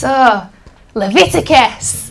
So, Leviticus.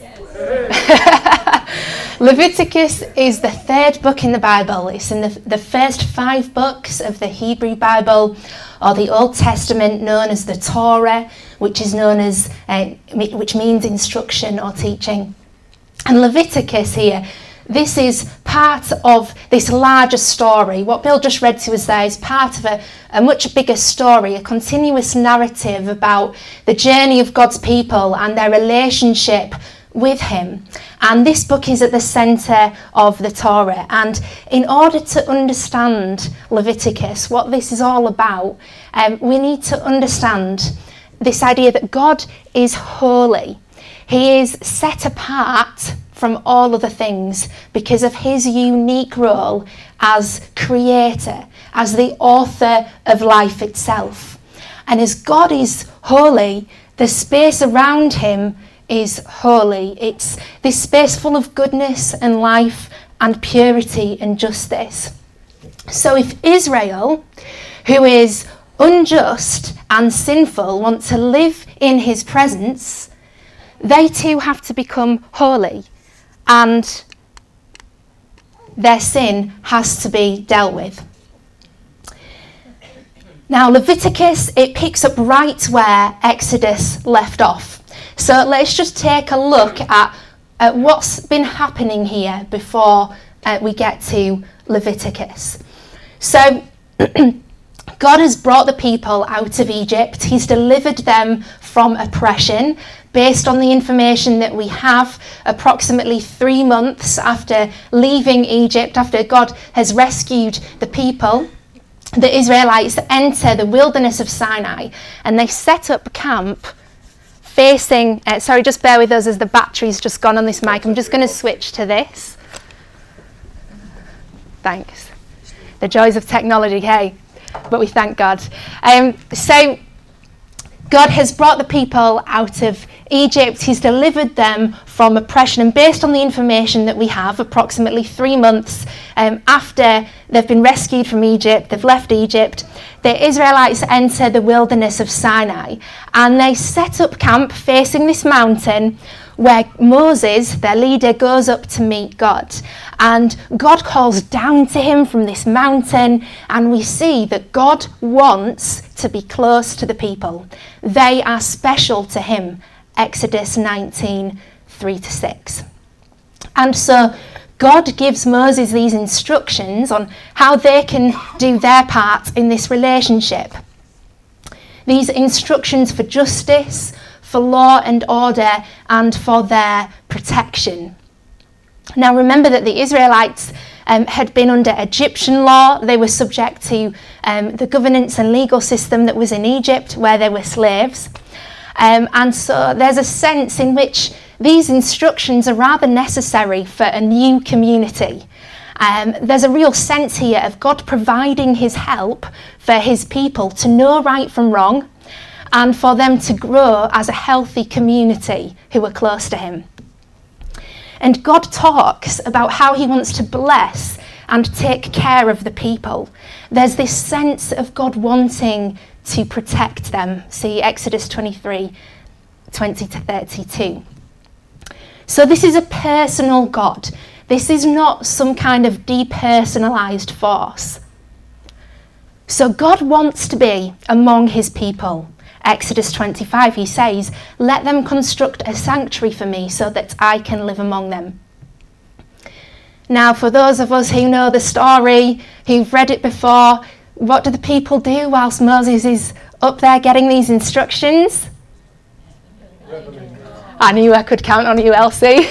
Leviticus is the third book in the Bible. It's in the first 5 books of the Hebrew Bible, or the Old Testament, known as the Torah, which is known as, which means instruction or teaching. And Leviticus here, this is part of this larger story. What Bill just read to us there is part of a much bigger story, a continuous narrative about the journey of God's people and their relationship with him. And this book is at the centre of the Torah. And in order to understand Leviticus, what this is all about, we need to understand this idea that God is holy. He is set apart from all other things because of his unique role as creator, as the author of life itself. And as God is holy, the space around him is holy. It's this space full of goodness and life and purity and justice. So if Israel, who is unjust and sinful, want to live in his presence, they too have to become holy, and their sin has to be dealt with. Now, Leviticus, it picks up right where Exodus left off. So let's just take a look at what's been happening here before we get to Leviticus. So God has brought the people out of Egypt. He's delivered them from oppression. Based on the information that we have, approximately 3 months after leaving Egypt, after God has rescued the people, the Israelites enter the wilderness of Sinai, and they set up camp facing, sorry, just bear with us as the battery's just gone on this mic. I'm just going to switch to this. Thanks. The joys of technology, hey, but we thank God. So God has brought the people out of Egypt. He's delivered them from oppression, and based on the information that we have, approximately 3 months after they've been rescued from Egypt, they've left Egypt, the Israelites enter the wilderness of Sinai, and they set up camp facing this mountain where Moses, their leader, goes up to meet God. And God calls down to him from this mountain, and we see that God wants to be close to the people. They are special to him. Exodus 19, 3-6. And so God gives Moses these instructions on how they can do their part in this relationship. These instructions for justice, for law and order, and for their protection. Now remember that the Israelites had been under Egyptian law. They were subject to the governance and legal system that was in Egypt, where they were slaves. And so there's a sense in which these instructions are rather necessary for a new community. There's a real sense here of God providing his help for his people to know right from wrong, and for them to grow as a healthy community who are close to him. And God talks about how he wants to bless and take care of the people. There's this sense of God wanting to protect them. See Exodus 23, 20-32. So this is a personal God. This is not some kind of depersonalized force. So God wants to be among his people. Exodus 25, he says, "Let them construct a sanctuary for me so that I can live among them." Now, for those of us who know the story, who've read it before, what do the people do whilst Moses is up there getting these instructions? I knew I could count on you, Elsie.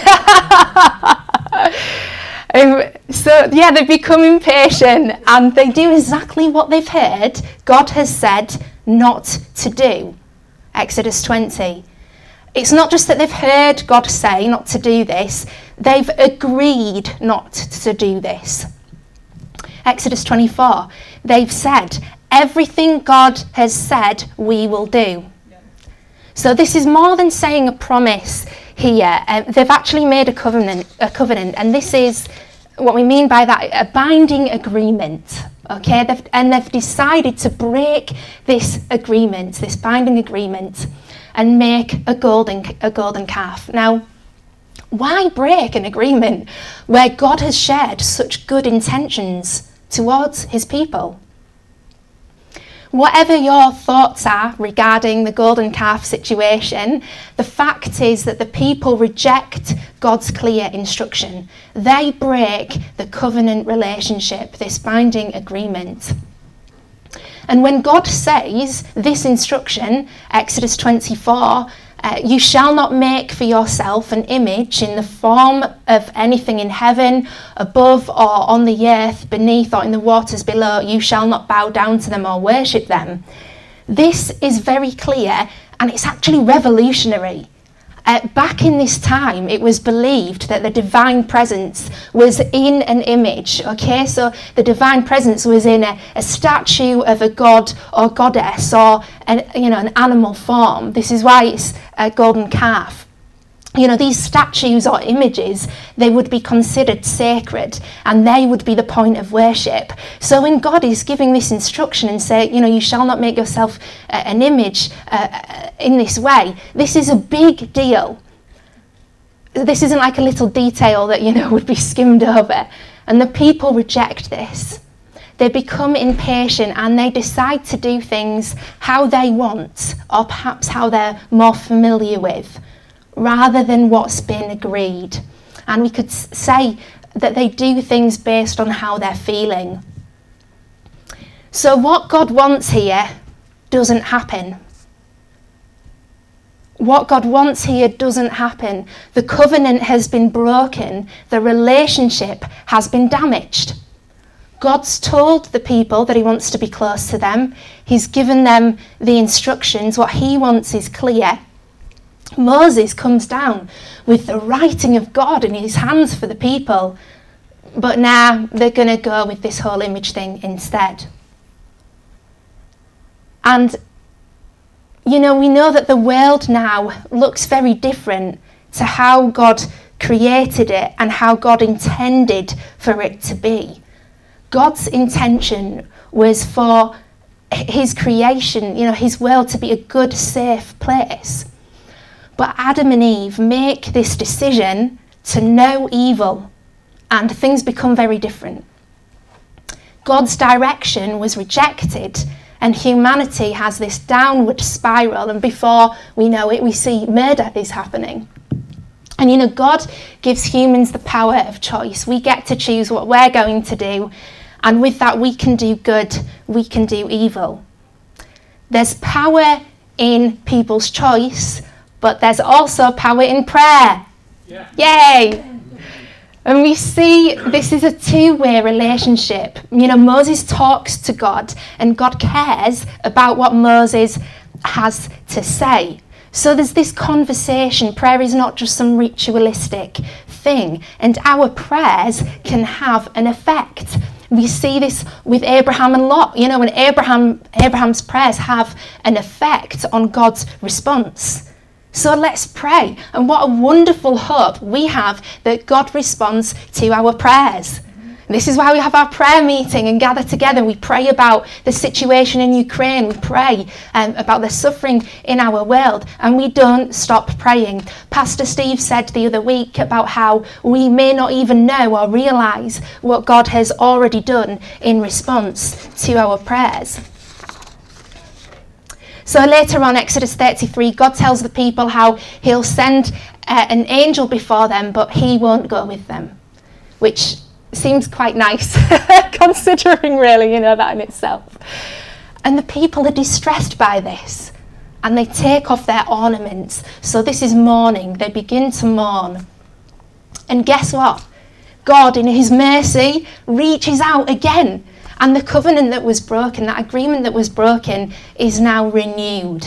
So, they become impatient, and they do exactly what they've heard God has said not to do. Exodus 20. It's not just that they've heard God say not to do this, they've agreed not to do this. Exodus 24. They've said, everything God has said we will do. So this is more than saying a promise here. They've actually made a covenant, and this is what we mean by that, a binding agreement. Okay, they've decided to break this agreement, this binding agreement, and make a golden calf. Now, why break an agreement where God has shared such good intentions towards his people? Whatever your thoughts are regarding the golden calf situation, the fact is that the people reject God's clear instruction. They break the covenant relationship, this binding agreement. And when God says this instruction, Exodus 24, you shall not make for yourself an image in the form of anything in heaven, above or on the earth, beneath or in the waters below. You shall not bow down to them or worship them. This is very clear, and it's actually revolutionary. Back in this time, it was believed that the divine presence was in an image, okay? So the divine presence was in a statue of a god or goddess or an animal form. This is why it's a golden calf. These statues or images, they would be considered sacred and they would be the point of worship. So when God is giving this instruction and say, you shall not make yourself an image in this way, this is a big deal. This isn't like a little detail that, would be skimmed over. And the people reject this. They become impatient and they decide to do things how they want, or perhaps how they're more familiar with, rather than what's been agreed. And we could say that they do things based on how they're feeling. So what God wants here doesn't happen. What God wants here doesn't happen. The covenant has been broken. The relationship has been damaged. God's told the people that he wants to be close to them. He's given them the instructions. What he wants is clear. Moses comes down with the writing of God in his hands for the people, but now they're going to go with this whole image thing instead. And, we know that the world now looks very different to how God created it and how God intended for it to be. God's intention was for his creation, his world to be a good, safe place. But Adam and Eve make this decision to know evil, and things become very different. God's direction was rejected, and humanity has this downward spiral, and before we know it, we see murder is happening. And God gives humans the power of choice. We get to choose what we're going to do, and with that we can do good, we can do evil. There's power in people's choice, but there's also power in prayer. Yeah. Yay! And we see this is a two-way relationship. Moses talks to God, and God cares about what Moses has to say. So there's this conversation. Prayer is not just some ritualistic thing, and our prayers can have an effect. We see this with Abraham and Lot. When Abraham's prayers have an effect on God's response. So let's pray. And what a wonderful hope we have that God responds to our prayers. This is why we have our prayer meeting and gather together. We pray about the situation in Ukraine. We pray about the suffering in our world. And we don't stop praying. Pastor Steve said the other week about how we may not even know or realise what God has already done in response to our prayers. So later on, Exodus 33, God tells the people how he'll send an angel before them, but he won't go with them, which seems quite nice, considering really, that in itself. And the people are distressed by this, and they take off their ornaments. So this is mourning. They begin to mourn. And guess what? God, in his mercy, reaches out again. And the covenant that was broken, that agreement that was broken, is now renewed.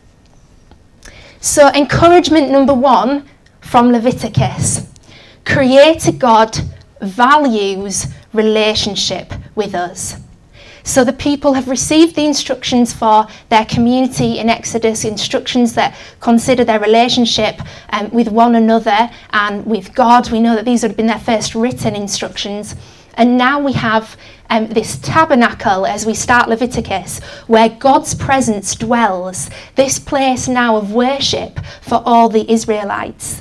So encouragement number 1 from Leviticus. Creator God values relationship with us. So the people have received the instructions for their community in Exodus, instructions that consider their relationship with one another and with God. We know that these would have been their first written instructions. And now we have this tabernacle as we start Leviticus, where God's presence dwells, this place now of worship for all the Israelites.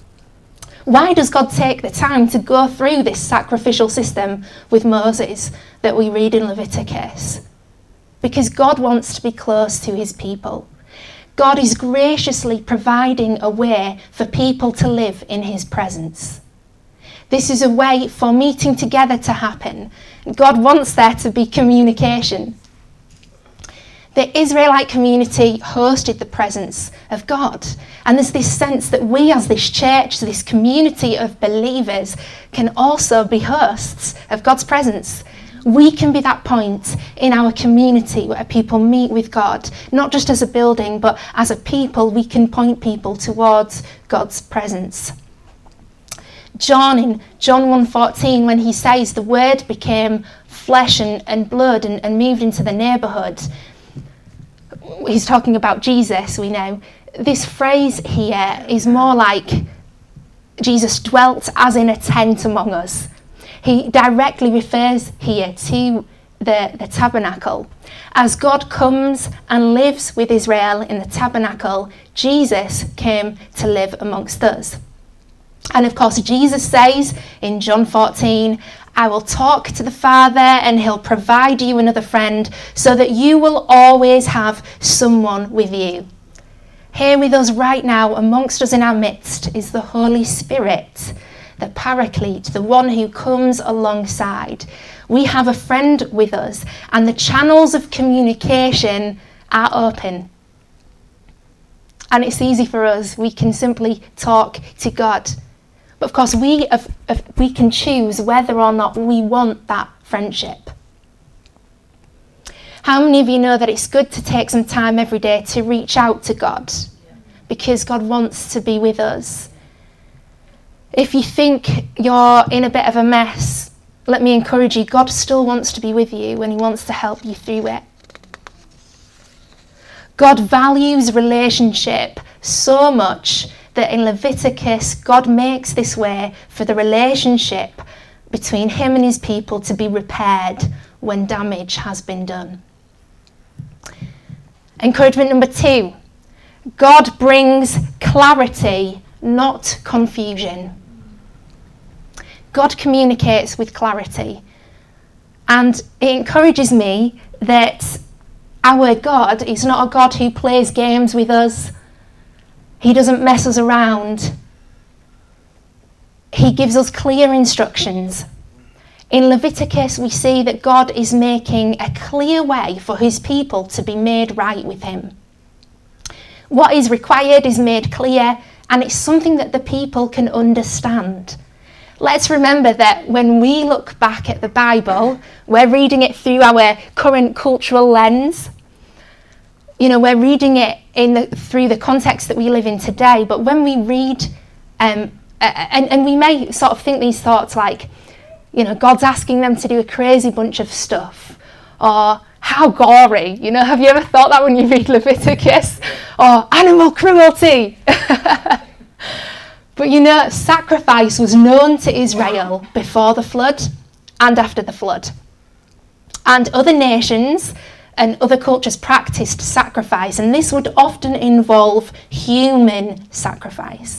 Why does God take the time to go through this sacrificial system with Moses that we read in Leviticus? Because God wants to be close to his people. God is graciously providing a way for people to live in his presence. This is a way for meeting together to happen. God wants there to be communication. The Israelite community hosted the presence of God. And there's this sense that we as this church, this community of believers, can also be hosts of God's presence. We can be that point in our community where people meet with God, not just as a building, but as a people, we can point people towards God's presence. John, in John 1:14, when he says the word became flesh and blood and moved into the neighbourhood, he's talking about Jesus, we know. This phrase here is more like Jesus dwelt as in a tent among us. He directly refers here to the tabernacle. As God comes and lives with Israel in the tabernacle, Jesus came to live amongst us. And of course, Jesus says in John 14, I will talk to the Father and he'll provide you another friend so that you will always have someone with you. Here with us right now, amongst us in our midst, is the Holy Spirit, the Paraclete, the one who comes alongside. We have a friend with us, and the channels of communication are open. And it's easy for us. We can simply talk to God. But of course, we can choose whether or not we want that friendship. How many of you know that it's good to take some time every day to reach out to God? Because God wants to be with us. If you think you're in a bit of a mess, let me encourage you, God still wants to be with you and he wants to help you through it. God values relationship so much that in Leviticus, God makes this way for the relationship between him and his people to be repaired when damage has been done. Encouragement number 2, God brings clarity, not confusion. God communicates with clarity. And it encourages me that our God is not a God who plays games with us. He doesn't mess us around. He gives us clear instructions. In Leviticus, we see that God is making a clear way for his people to be made right with him. What is required is made clear, and it's something that the people can understand. Let's remember that when we look back at the Bible, we're reading it through our current cultural lens. You know, we're reading it through the context that we live in today. But when we read, and we may sort of think these thoughts like, you know, God's asking them to do a crazy bunch of stuff, or how gory. You know, have you ever thought that when you read Leviticus? Or animal cruelty. But you know, sacrifice was known to Israel before the flood and after the flood. And other nations and other cultures practiced sacrifice, and this would often involve human sacrifice.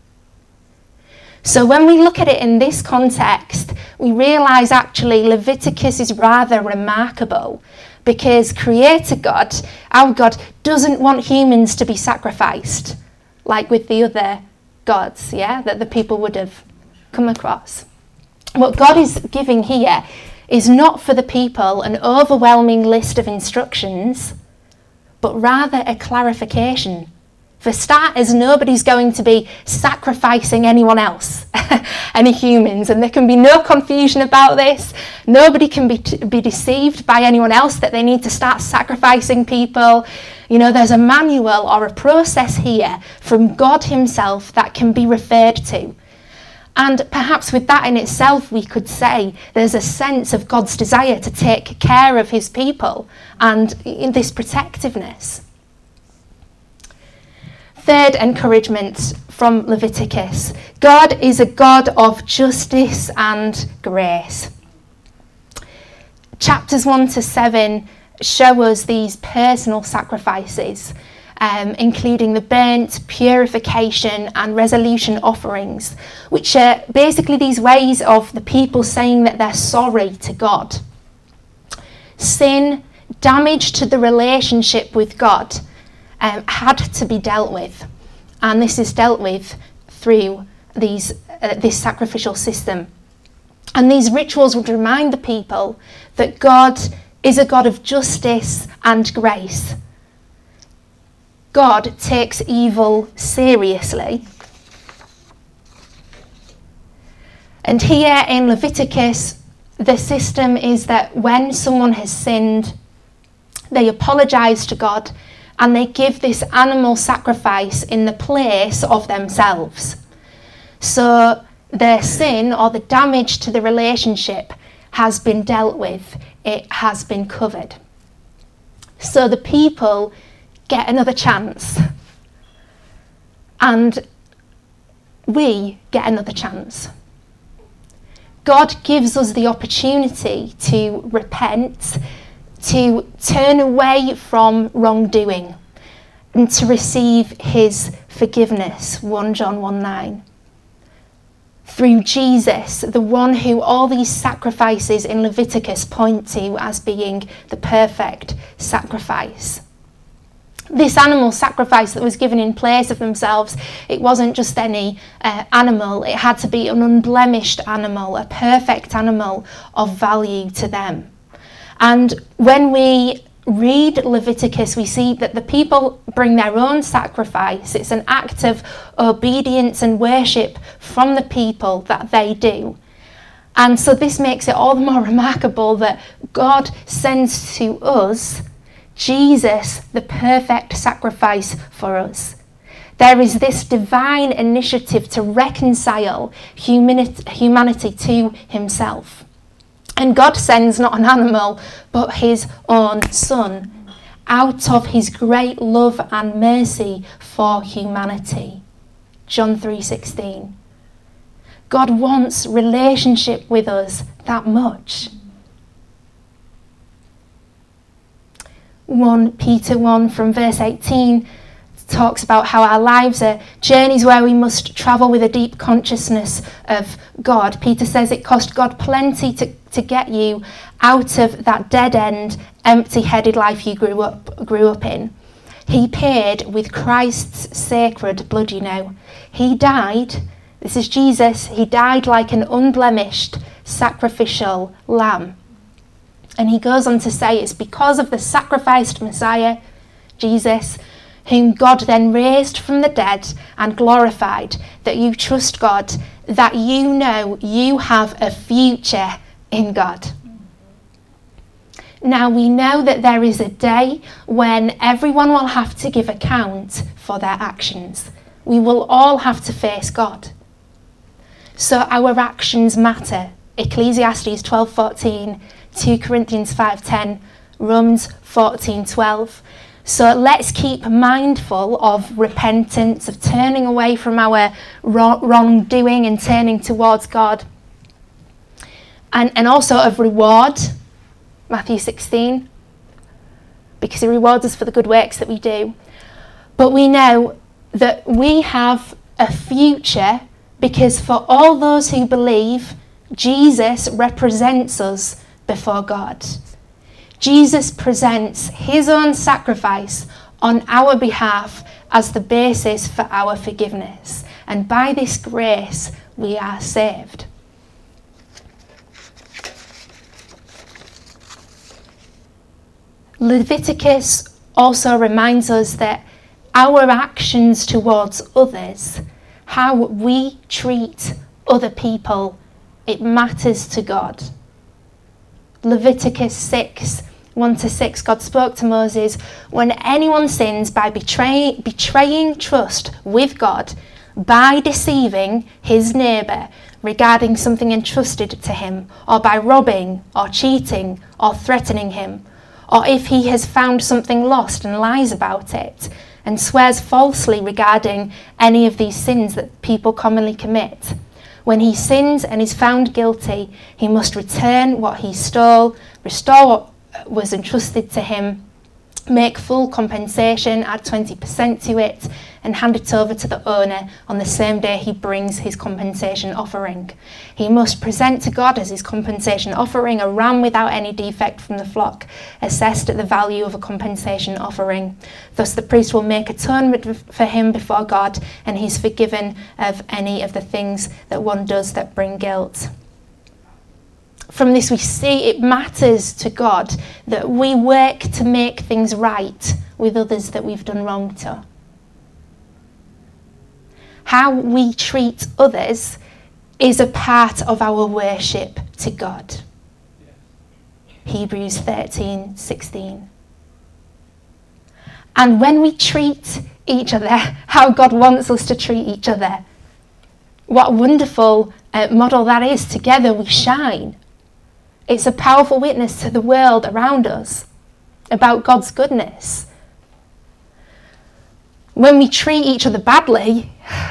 So when we look at it in this context, we realise actually Leviticus is rather remarkable, because Creator God, our God, doesn't want humans to be sacrificed, like with the other gods, that the people would have come across. What God is giving here is not for the people an overwhelming list of instructions, but rather a clarification. For starters, nobody's going to be sacrificing anyone else, any humans, and there can be no confusion about this. Nobody can be deceived by anyone else that they need to start sacrificing people. You know, there's a manual or a process here from God himself that can be referred to. And perhaps with that in itself, we could say there's a sense of God's desire to take care of his people and in this protectiveness. Third encouragement from Leviticus. God is a God of justice and grace. chapters 1 to 7 show us these personal sacrifices, including the burnt, purification and resolution offerings, which are basically these ways of the people saying that they're sorry to God. Sin, damage to the relationship with God, had to be dealt with, and this is dealt with through this sacrificial system. And these rituals would remind the people that God is a God of justice and grace. God takes evil seriously. And here in Leviticus, the system is that when someone has sinned, they apologise to God and they give this animal sacrifice in the place of themselves. So their sin or the damage to the relationship has been dealt with. It has been covered. So the people get another chance, and we get another chance. God gives us the opportunity to repent, to turn away from wrongdoing, and to receive his forgiveness, 1 John 1:9. Through Jesus, the one who all these sacrifices in Leviticus point to as being the perfect sacrifice. This animal sacrifice that was given in place of themselves, it wasn't just any animal, it had to be an unblemished animal, a perfect animal of value to them. And when we read Leviticus, we see that the people bring their own sacrifice. It's an act of obedience and worship from the people that they do. And so this makes it all the more remarkable that God sends to us Jesus, the perfect sacrifice for us. There is this divine initiative to reconcile humanity to himself. And God sends not an animal, but his own Son, out of his great love and mercy for humanity. John 3:16. God wants relationship with us that much. 1 Peter 1 from verse 18 talks about how our lives are journeys where we must travel with a deep consciousness of God. Peter says it cost God plenty to get you out of that dead-end, empty-headed life you grew up in. He paid with Christ's sacred blood, you know. He died, this is Jesus, he died like an unblemished sacrificial lamb. And he goes on to say it's because of the sacrificed Messiah, Jesus, whom God then raised from the dead and glorified, that you trust God, that you know you have a future in God. Now we know that there is a day when everyone will have to give account for their actions. We will all have to face God. So our actions matter. Ecclesiastes 12:14, 2 Corinthians 5:10, Romans 14:12. So let's keep mindful of repentance, of turning away from our wrongdoing and turning towards God. And also of reward, Matthew 16, because he rewards us for the good works that we do. But we know that we have a future because for all those who believe, Jesus represents us before God. Jesus presents his own sacrifice on our behalf as the basis for our forgiveness. And by this grace, we are saved. Leviticus also reminds us that our actions towards others, how we treat other people, it matters to God. Leviticus 6:1-6, God spoke to Moses, when anyone sins by betraying trust with God, by deceiving his neighbour regarding something entrusted to him, or by robbing or cheating or threatening him, or if he has found something lost and lies about it and swears falsely regarding any of these sins that people commonly commit, When he sins and is found guilty, he must return what he stole, restore what was entrusted to him, make full compensation, add 20% to it, and hand it over to the owner on the same day he brings his compensation offering. He must present to God as his compensation offering a ram without any defect from the flock, assessed at the value of a compensation offering. Thus the priest will make atonement for him before God, and he's forgiven of any of the things that one does that bring guilt. From this we see it matters to God that we work to make things right with others that we've done wrong to. How we treat others is a part of our worship to God. Hebrews 13:16. And when we treat each other how God wants us to treat each other, what a wonderful model that is. Together we shine. It's a powerful witness to the world around us about God's goodness. When we treat each other badly,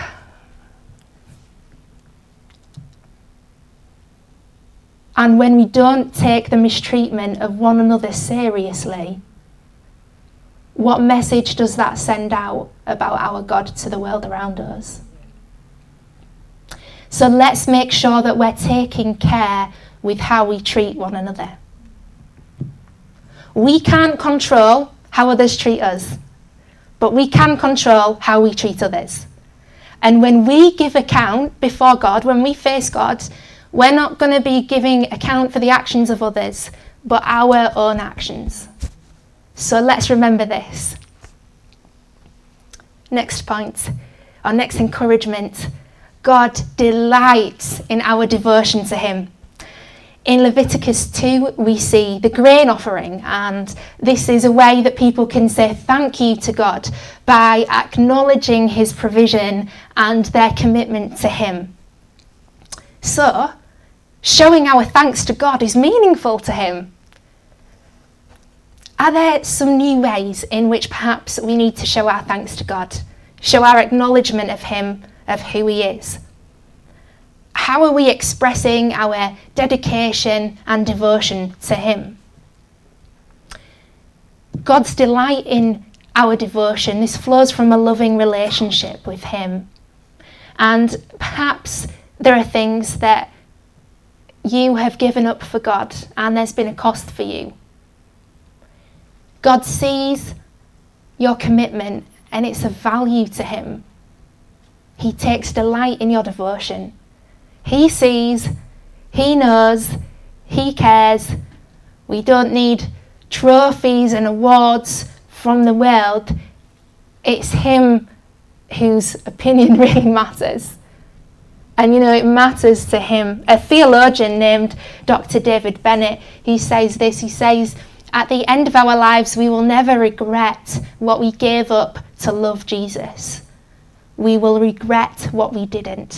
and when we don't take the mistreatment of one another seriously, what message does that send out about our God to the world around us? So let's make sure that we're taking care with how we treat one another. We can't control how others treat us, but we can control how we treat others. And when we give account before God, when we face God, we're not going to be giving account for the actions of others, but our own actions. So let's remember this. Next point, our next encouragement. God delights in our devotion to him. In Leviticus 2, we see the grain offering, and this is a way that people can say thank you to God by acknowledging his provision and their commitment to him. So, showing our thanks to God is meaningful to him. Are there some new ways in which perhaps we need to show our thanks to God, show our acknowledgement of him, of who he is? How are we expressing our dedication and devotion to him? God's delight in our devotion, this flows from a loving relationship with him. And perhaps there are things that you have given up for God and there's been a cost for you. God sees your commitment and it's of value to him. He takes delight in your devotion. He sees, he knows, he cares. We don't need trophies and awards from the world. It's him whose opinion really matters. And it matters to him. A theologian named Dr. David Bennett, he says this, he says, at the end of our lives, we will never regret what we gave up to love Jesus. We will regret what we didn't.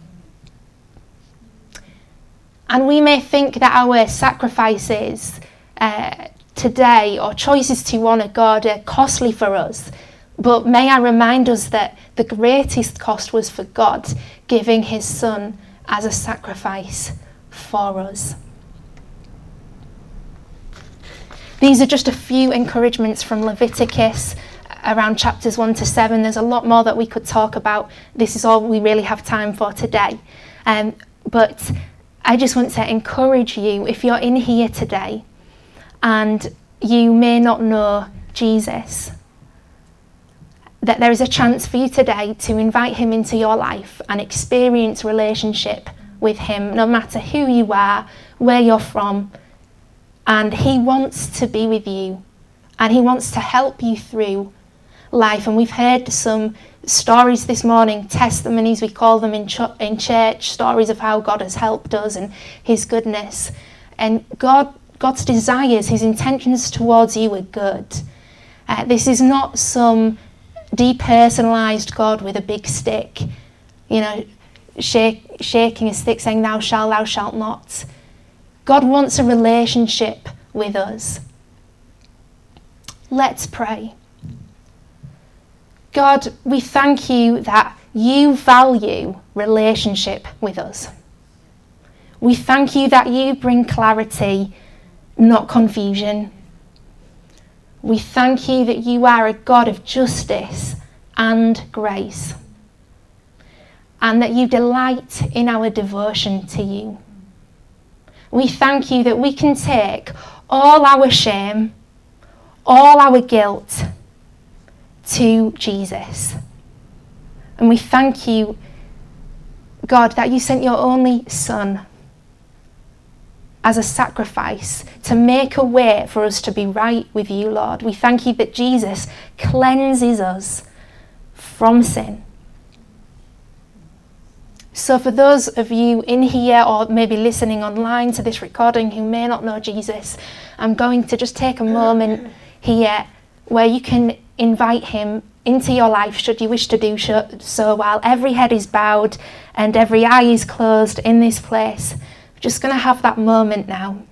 And we may think that our sacrifices today or choices to honour God are costly for us. But may I remind us that the greatest cost was for God giving his son as a sacrifice for us. These are just a few encouragements from Leviticus around chapters 1 to 7. There's a lot more that we could talk about. This is all we really have time for today. But I just want to encourage you, if you're in here today and you may not know Jesus, that there is a chance for you today to invite him into your life and experience relationship with him, no matter who you are, where you're from. And he wants to be with you and he wants to help you through life. And we've heard some stories this morning, testimonies we call them in church, stories of how God has helped us and his goodness. And God's desires, his intentions towards you are good. This is not some depersonalized God with a big stick, shaking a stick saying thou shalt not. God wants a relationship with us. Let's pray. God, we thank you that you value relationship with us. We thank you that you bring clarity, not confusion. We thank you that you are a God of justice and grace, and that you delight in our devotion to you. We thank you that we can take all our shame, all our guilt to Jesus. And we thank you, God, that you sent your only Son as a sacrifice to make a way for us to be right with you, Lord. We thank you that Jesus cleanses us from sin. So for those of you in here or maybe listening online to this recording who may not know Jesus, I'm going to just take a moment here where you can invite him into your life should you wish to do so while every head is bowed and every eye is closed in this place. We're just going to have that moment now.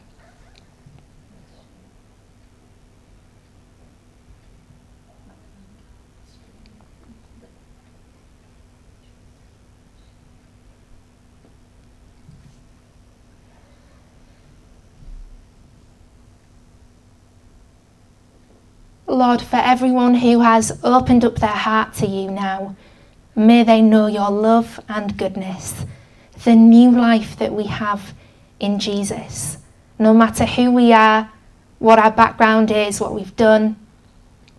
Lord, for everyone who has opened up their heart to you now, may they know your love and goodness, the new life that we have in Jesus. No matter who we are, what our background is, what we've done,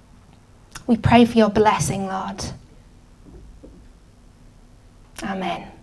we pray for your blessing, Lord. Amen.